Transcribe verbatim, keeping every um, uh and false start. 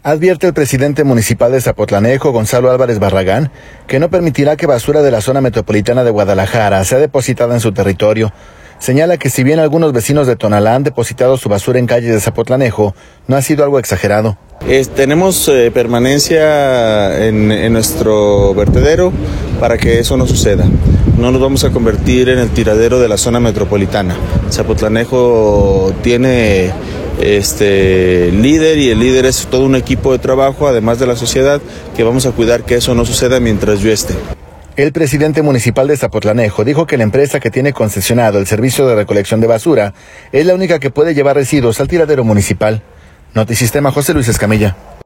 Advierte el presidente municipal de Zapotlanejo, Gonzalo Álvarez Barragán, que no permitirá que basura de la zona metropolitana de Guadalajara sea depositada en su territorio. Señala que si bien algunos vecinos de Tonalá han depositado su basura en calles de Zapotlanejo, no ha sido algo exagerado. Es, tenemos eh, permanencia en, en nuestro vertedero para que eso no suceda. No nos vamos a convertir en el tiradero de la zona metropolitana. Zapotlanejo tiene este líder y el líder es todo un equipo de trabajo, además de la sociedad, que vamos a cuidar que eso no suceda mientras yo esté. El presidente municipal de Zapotlanejo dijo que la empresa que tiene concesionado el servicio de recolección de basura es la única que puede llevar residuos al tiradero municipal. Notisistema, José Luis Escamilla.